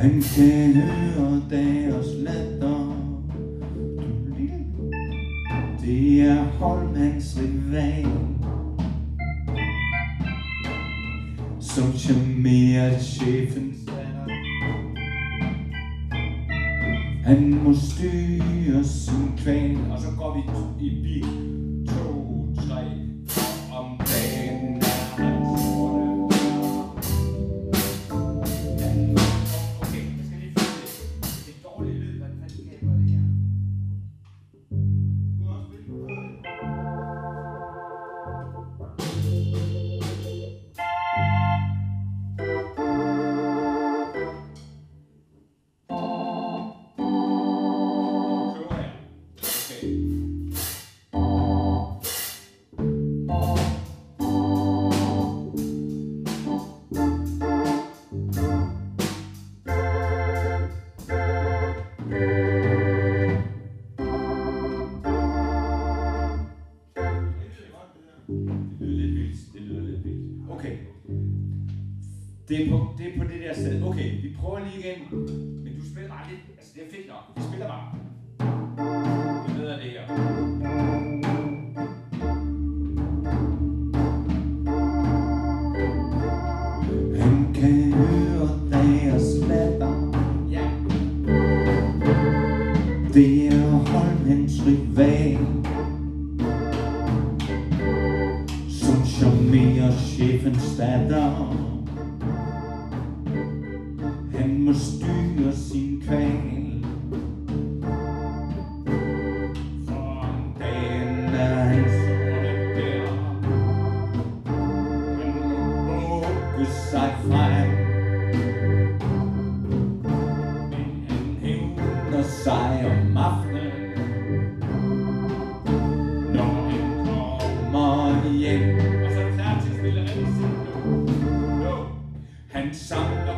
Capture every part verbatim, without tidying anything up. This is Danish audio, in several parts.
Han kan høre deres latter. Det er Holmans rival, som charmerer chefens datter. Han må styre sin kval. Og så går vi i bil. To, tre, og om dagen er han sorte. Okay, jeg skal lige finde det. Det er dårlig lyd. Hvad fanden skaber det her? Du har også spillet på det. Det er, på, det er på det der sted. Okay, vi prøver lige igen. Men du spiller bare lidt. Altså, det er fedt nok. Vi spiller bare. Det er bedre det her. Han kan høre deres latter. Ja. Det er Holmans rival, som charmerer chefens datter. Han må styre sin kval, for om dagen er han sorte bær. Han må våge sig frem, men han hævner sig om aftenen, når han kommer hjem. Og så er du klar til at spille rigtig simpelt. Jo, han samler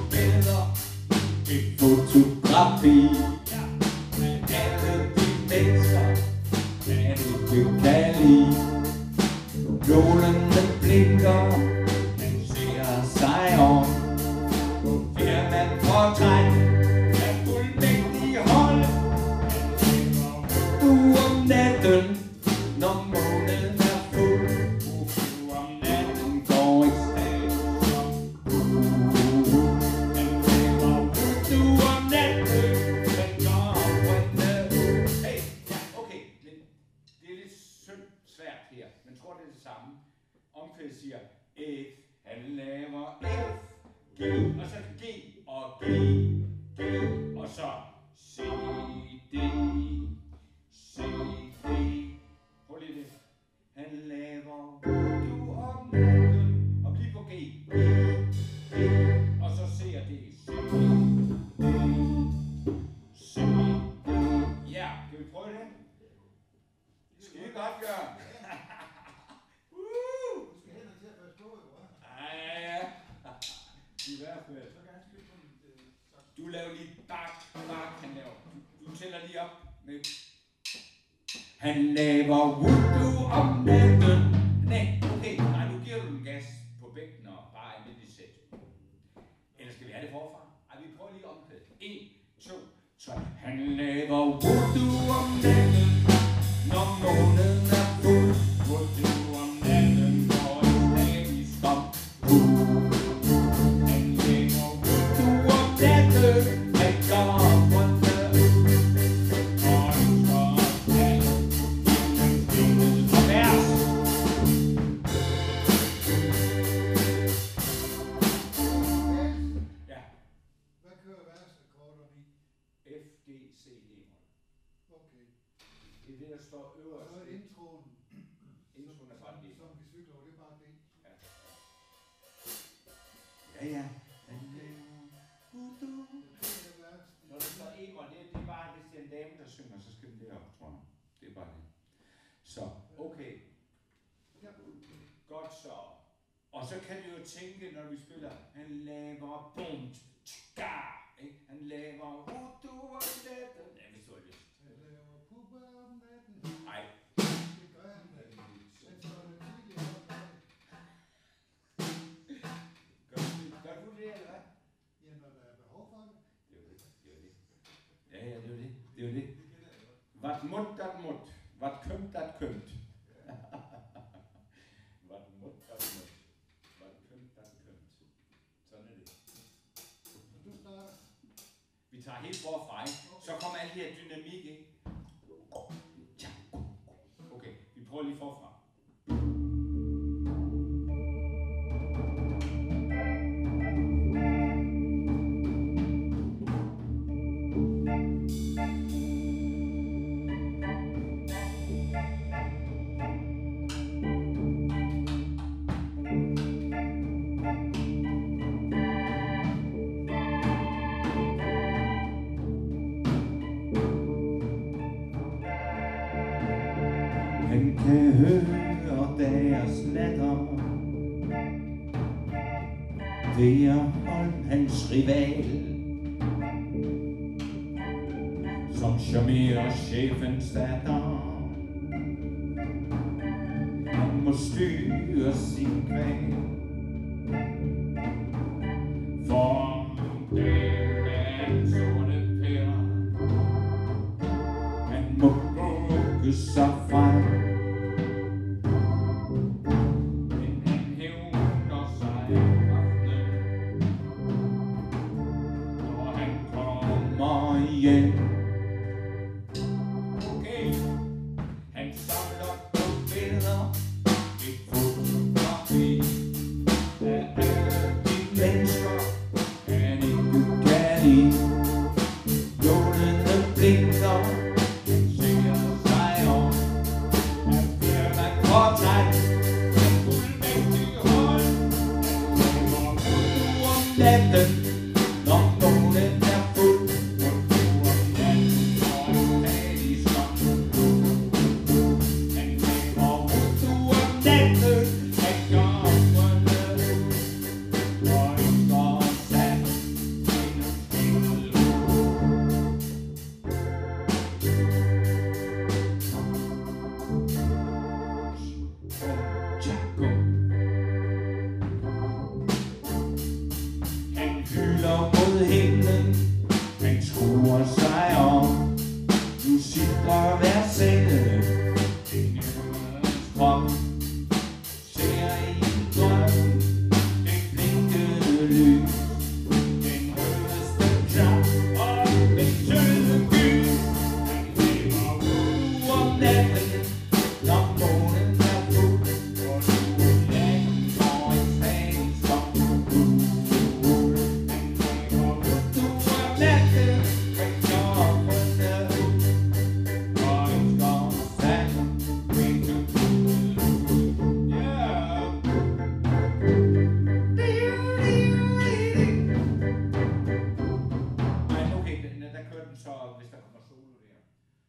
et fotografi af alle de mennesker, der ikke kan lide. Nålene blinker, han ser sig om. Firmaportræt af fuldmægtige hold. Han lever om natten, når månen er fuld. Om natten går i status som omkvædet siger F, han laver F, G, og så G, og G, G, og så C, D, C, D. Prøv lige det. Han laver du om natten, og bliv på G, G, G, og så C og D, C, D, C, D. Ja, kan vi prøve det? Skide godt, Jørgen. I hvert fald. Du laver lige bak, bak, han laver. Du tæller lige op med. Han laver voodoo om natten. Nej, okay, nej, nu giver du den gas på bækken og bare en lidt sæt. Eller skal vi have det forfra? Ej, vi prøver lige omkvædet. En, to, tre. Han laver voodoo om natten, når månen er fuld. Voodoo om natten, når en dag i skom. Det er det, der står øverst. Og så introen. Introen er bare det. Som vi cykler over, det er bare det. Ja. Ja, ja. Når der står Egon, det, det er bare, hvis det er en dame, der synger, så skal den derop, tror jeg. Det er bare det. Så, okay. Godt så. Og så kan du jo tænke, når vi spiller, han laver bum, tska, ikke? Han laver voodoo om natten. Ja, hvis du har lyst. Han laver pupper om natten. Nej. Det gør han da. Han står det tidligere om natten. Gør du det, eller hvad? Ja, når der er behov for det. kønt, dat kønt. Hvad mut, dat mut. Hvad kønt, dat kønt. Sådan er det. Du starter. Vi tager helt forfra, ikke? Så kommer alle de her dynamik, ikke? Okay, vi prøver lige forfra. Han kan høre deres latter. Det er Holm, hans rival, som charmerer chefens datter. Han må styre sin kval, for det er en sorte pære. Han må bukke sig frem, men han hævner sig aftenen, når han kommer hjem. Okay, han samler på billeder, et fotografi af alle de mennesker, han ikke kan lide. Lånene blinker, han ser sig om, han bliver mig påtaget.